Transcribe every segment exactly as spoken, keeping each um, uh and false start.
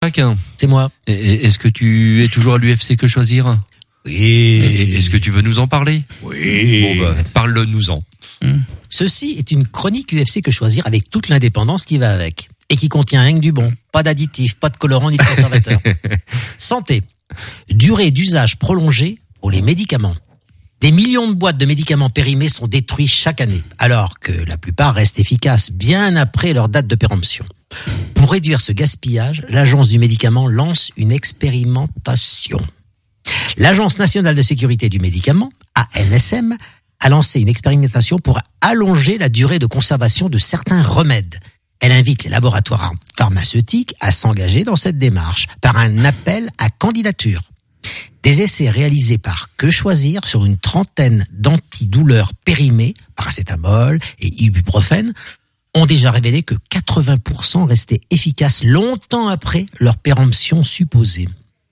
Chacun. C'est moi. Et- Est-ce que tu es toujours à l'U F C Que Choisir ? Oui. Et Est-ce que tu veux nous en parler ? Oui. Bon bah, parle-nous-en. Ceci est une chronique U F C Que Choisir avec toute l'indépendance qui va avec. Et qui contient rien que du bon. Pas d'additifs, pas de colorants ni de conservateurs. Santé. Durée d'usage prolongée pour les médicaments. Des millions de boîtes de médicaments périmés sont détruits chaque année, alors que la plupart restent efficaces bien après leur date de péremption. Pour réduire ce gaspillage, l'Agence du médicament lance une expérimentation. L'Agence nationale de sécurité du médicament, A N S M, a lancé une expérimentation pour allonger la durée de conservation de certains remèdes. Elle invite les laboratoires pharmaceutiques à s'engager dans cette démarche par un appel à candidature. Des essais réalisés par Que Choisir sur une trentaine d'antidouleurs périmés, paracétamol et ibuprofène, ont déjà révélé que quatre-vingts pour cent restaient efficaces longtemps après leur péremption supposée.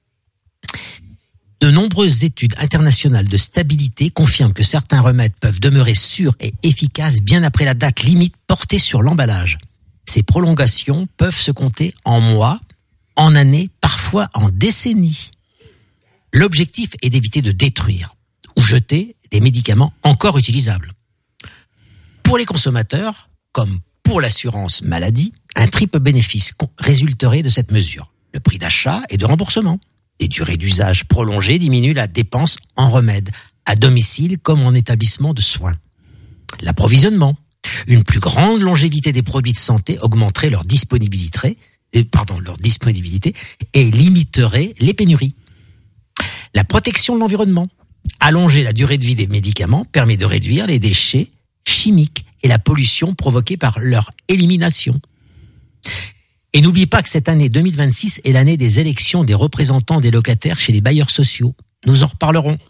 De nombreuses études internationales de stabilité confirment que certains remèdes peuvent demeurer sûrs et efficaces bien après la date limite portée sur l'emballage. Ces prolongations peuvent se compter en mois, en années, parfois en décennies. L'objectif est d'éviter de détruire ou jeter des médicaments encore utilisables. Pour les consommateurs, comme pour l'assurance maladie, un triple bénéfice résulterait de cette mesure. Le prix d'achat et de remboursement. Des durées d'usage prolongées diminuent la dépense en remèdes, à domicile comme en établissement de soins. L'approvisionnement. Une plus grande longévité des produits de santé augmenterait leur disponibilité, pardon, leur disponibilité et limiterait les pénuries. La protection de l'environnement. Allonger la durée de vie des médicaments permet de réduire les déchets chimiques et la pollution provoquée par leur élimination. Et n'oubliez pas que cette année deux mille vingt-six est l'année des élections des représentants des locataires chez les bailleurs sociaux. Nous en reparlerons.